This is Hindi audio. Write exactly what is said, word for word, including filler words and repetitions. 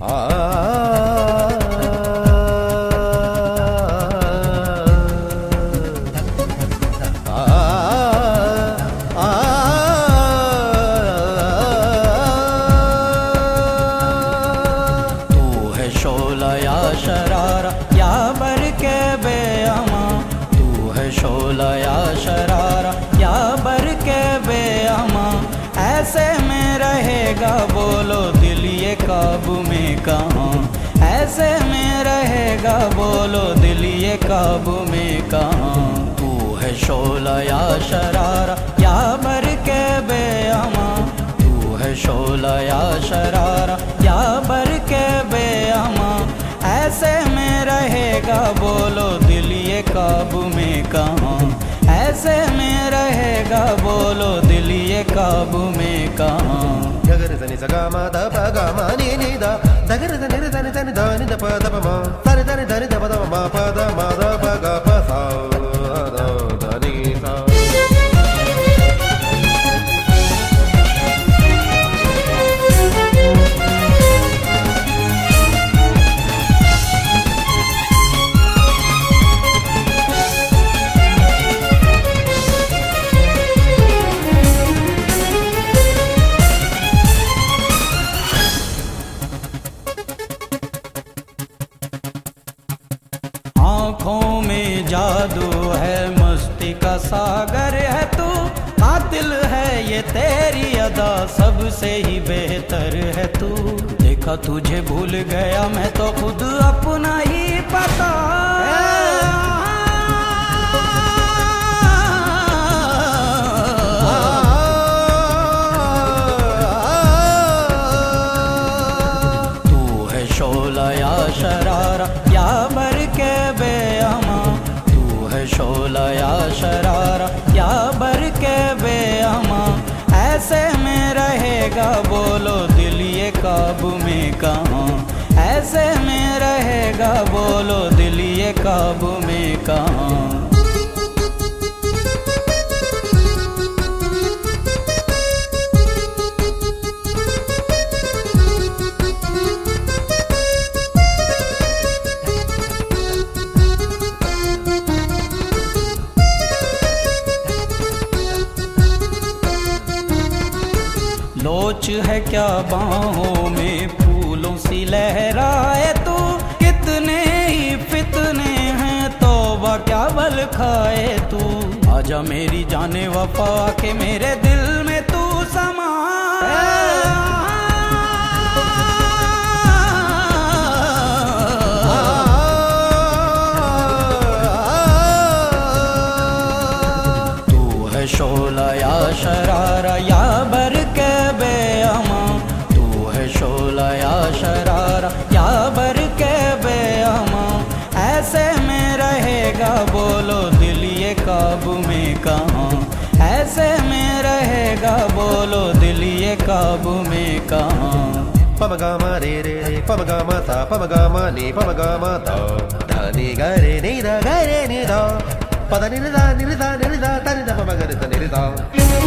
शोला या शरारा या बर के बेअमा, तू है शोला या शरारा या बर के बेअमा। ऐसे में रहेगा बोलो दिल ये काबू में कहाँ, ऐसे में रहेगा बोलो दिल ये काबू में कहाँ। तू है शोला या शरारा या बर के बेअमा, तू है शोला या शरारा या बर के बेअमा। ऐसे में रहेगा बोलो दिल ये काबू में कहाँ, ऐसे में रहेगा बोलो दिल ये काबू में कहाँ। गगर धनि सगा मा द प ग म नि नि द दगर धनि ध धनि धनि ध नि द प द प म ध धनि धनि ध प द म प द म द प ग प सा द ध नि सा। आँखों में जादू है, मस्ती का सागर है तू, कातिल है ये तेरी अदा, सबसे ही बेहतर है तू। देखा तुझे भूल गया मैं तो खुद अपना ही पता, तू है शोला या शरारा या बर के बेअमा, तू है शोला या शरारा या बर के बेअमा। ऐसे में रहेगा बोलो दिल ये काबू में कहाँ, ऐसे में रहेगा बोलो दिल ये काबू में कहाँ। लोच है क्या बाहों में फूलों सी लहराए तू, कितने ही फितने हैं तौबा क्या बल खाए तू। आजा मेरी जाने वफा के मेरे दिल में तू समा, तू है शोला या शरारा या बर के बेअमा, तू है शोला या शरारा या बर के बेअमा। ऐसे में रहेगा बोलो दिल ये काबू में कहाँ, ऐसे में रहेगा बोलो दिल ये काबू में कहाँ। पम ग म रे रे रे पम ग म सा पम ग म नि पम ग म ध ध नि ग रे नि ध ग रे नि ध प ध नि ध नि ध नि ध ध नि ध प म ग रे ध नि ध।